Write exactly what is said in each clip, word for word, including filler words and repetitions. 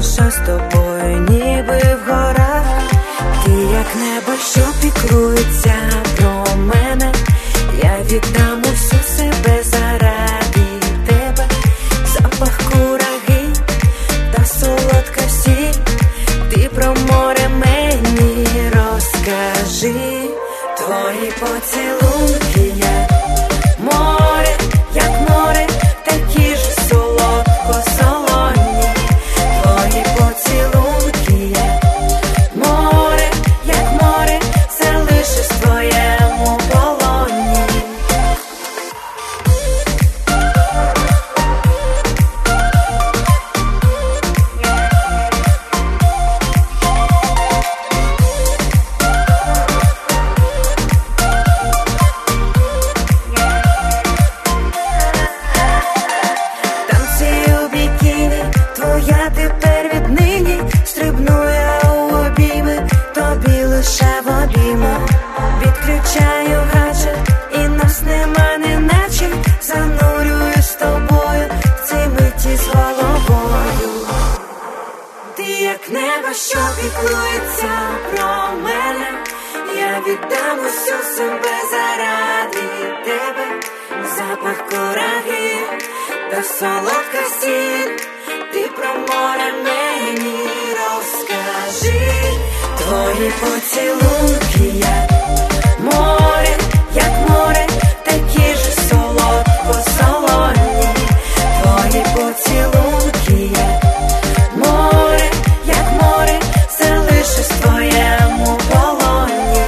душа з тобою, ніби в горах. Ти як небо, що піклується про мене. Я віддам усю себе заради тебе. Запах кураги та солодка сіль. Ти про море мені розкажи. Твої поцілунки як море, як море, такі ж солодко-солоні. Твої поцілунки як море, як море, залишиш в твоєму полоні. Я тепер віднині стрибну я у обійми, тобі лише в обіймах. Відключаю гаджет і нас нема неначе. Занурююсь з тобою в цій миті з головою. Ти як небо, що піклується про мене. Я віддам усю себе заради тебе. Запах кураги та солодка сіль. Ти про море мені розкажи. Твої поцілунки як море, як море, такі ж солодко-солоні. Твої поцілунки як море, як море, залишиш в твоєму полоні.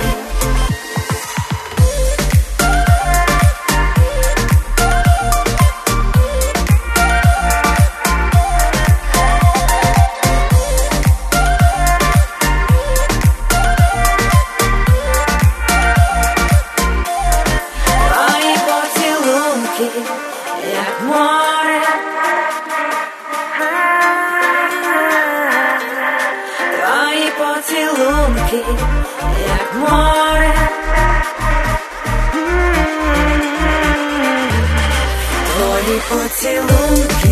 Як море, твої поцілунки, як море, твої поцілунки.